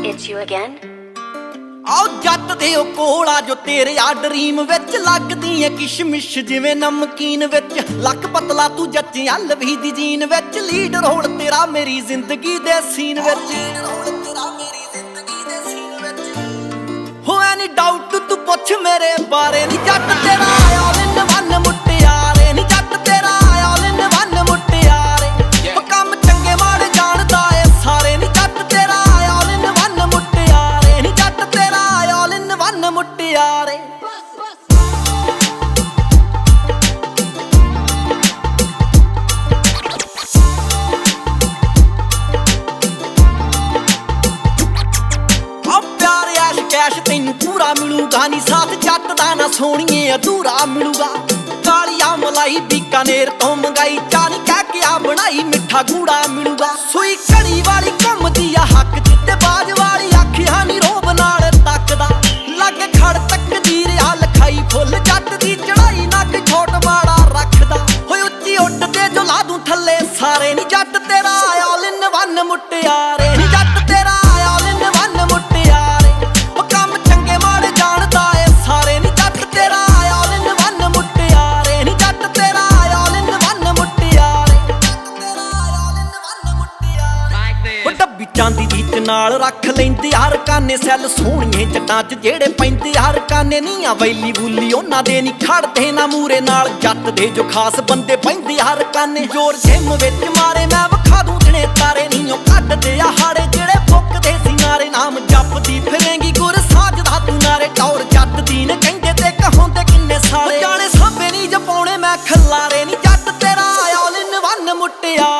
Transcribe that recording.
It's you again? ਆਓ ਜੱਟ ਦੇ ਉਹ ਕੋਲਾ ਜੋ ਤੇਰੇ ਆ ਡਰੀਮ ਵਿੱਚ ਲੱਗਦੀ ਐ ਕਿਸ਼ਮਿਸ਼ ਜਿਵੇਂ ਨਮਕੀਨ ਵਿੱਚ ਲੱਕ ਪਤਲਾ ਤੂੰ ਜੱਟੀਆਂ ਲਵੀ ਦੀ ਜੀਨ ਵਿੱਚ ਲੀਡ ਰੋਲ ਤੇਰਾ ਮੇਰੀ ਜ਼ਿੰਦਗੀ ਦੇ ਸੀਨ ਵਿੱਚ ਹੋਇਆ ਨੀ ਡਾਊਟ ਤੂੰ ਪੁੱਛ ਮੇਰੇ ਬਾਰੇ ਨੀ ਜੱਟ ਤੇਰਾ ਆਲ ਇਨ ਵਨ ਮੁਟਿਆਰੇ ਨੀ ਜੱਟ ਤੇਰਾ ਆਲ ਇਨ ਵਨ ਮੁਟਿਆਰੇ ਉਹ ਕੰਮ ਚੰਗੇ ਮਾੜੇ ਜਾਣਦਾ ਏ ਸਾਰੇ ਨੀ ਜੱਟ ਤੇਰਾ ਆਲ ਇਨ ਵਨ ਮੁਟਿਆਰੇ ਨੀ ਜੱਟ ਤੇਰਾ ਆਲ ਇਨ ਵਨ ਮੁਟਿਆਰੇ ਕੈਸ਼ ਤੈਨੂੰ ਪੂਰਾ ਮਿਲੂਗਾ ਨੀ ਸਾਥ ਜੱਟ ਦਾ ਨਾ ਸੋਹਣੀਏ ਅਧੂਰਾ ਮਿਲੂਗਾ ਕਾਲੀਆ ਮਲਾਈ ਬੀਕਾਨੇਰ ਤੋਂ ਮੰਗਾਈ ਚਾਣੀ ਕਹਿ ਕੇ ਆ ਬਣਾਈ ਮਿੱਠਾ ਗੂੜਾ ਮਿਲੂਗਾ ਸੂਈ ਘੜੀ ਵਾਲੀ ਘੁੰਮਦੀ ਆ ਹੱਕ ਜਿੱਤੇ ਬਾਜ ਵਾਲੀ ਅੱਖਾਂ ਨੀ ਰੋਬ ਨਾਲ ਤੱਕਦਾ ਲੱਗੇ ਖੜ ਤੱਕਦੀ ਰਿਆ ਲਖਾਈ ਫੁੱਲ ਜੱਟ ਦੀ ਚੜਾਈ ਨੱਕ ਛੋਟ ਮਾੜਾ ਰੱਖਦਾ ਹੋਏ ਉੱਚੀ ਉੱਡ ਤੇ ਜੋ ਲਾ ਦੂੰ ਥੱਲੇ ਸਾਰੇ ਨੀ ਜੱਟ ਤੇਰਾ ਆਲ ਇਨ ਵਨ ਮੁਟਿਆਰੇ ਨੀ ਜੱਟ ਤੇਰਾ ਆਲ ਇਨ ਵਨ ਮੁਟਿਆਰੇ ਚਾਂਦੀ ਦੀ ਚ ਨਾਲ ਰੱਖ ਲੈਂਦੇ ਹਰ ਕਾਨੇ ਸੈੱਲ ਸੋਹਣੀਏ ਜੱਟਾਂ ਚ ਜਿਹੜੇ ਪੈਂਦੇ ਹਰ ਕਾਨੇ ਨੀ ਆ ਵੈਲੀ ਬੁੱਲੀ ਉਹਨਾਂ ਦੇ ਨੀ ਖੜਦੇ ਨਾ ਮੂਰੇ ਨਾਲ ਜੱਟ ਦੇ ਜੋ ਖਾਸ ਬੰਦੇ ਪੈਂਦੇ ਹਰ ਕਾਨੇ ਜੋਰ ਜਿਮ ਵਿੱਚ ਮਾਰੇ ਮੈਂ ਵਿਖਾ ਦੂੰ ਜਣੇ ਤਾਰੇ ਨੀ ਉਹ ਕੱਢਦੇ ਆ ਹਾੜੇ ਜਿਹੜੇ ਫੁੱਕਦੇ ਸੀ ਨਾਰੇ ਨਾਮ ਜਪਦੀ ਫਿਰੇਂਗੀ ਗੁਰ ਸਾਜਦਾ ਤੂੰ ਨਾਰੇ ਟੌਰ ਜੱਟ ਦੀ ਨੇ ਕਹਿੰਦੇ ਤੇ ਕਹਾਉਂਦੇ ਕਿੰਨੇ ਸਾਲੇ ਜਾਣੇ ਸਾਬੇ ਨੀ ਜਪਾਉਣੇ ਮੈਂ ਖਲਾਰੇ ਨੀ ਜੱਟ ਤੇਰਾ ਆਲ ਇਨ ਵਨ ਮੁਟਿਆ